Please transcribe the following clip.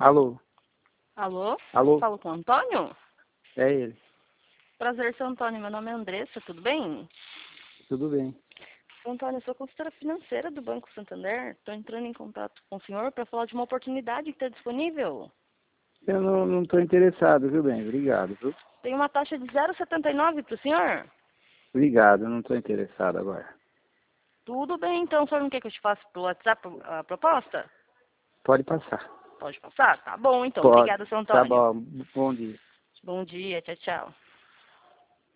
Alô? Alô? Alô? Falo com o Antônio? É ele. Prazer, seu Antônio. Meu nome é Andressa, tudo bem? Tudo bem. Antônio, eu sou consultora financeira do Banco Santander. Estou entrando em contato com o senhor para falar de uma oportunidade que está disponível. Eu não estou interessado, viu, bem? Obrigado, viu? Tem uma taxa de 0,79 para o senhor? Obrigado, eu não estou interessado agora. Tudo bem, então. O senhor não quer que eu te faça pelo WhatsApp a proposta? Pode passar. Pode passar? Tá bom, então. Pode. Obrigada, seu Tá Antônio. bom. Bom dia. Bom dia, tchau, tchau.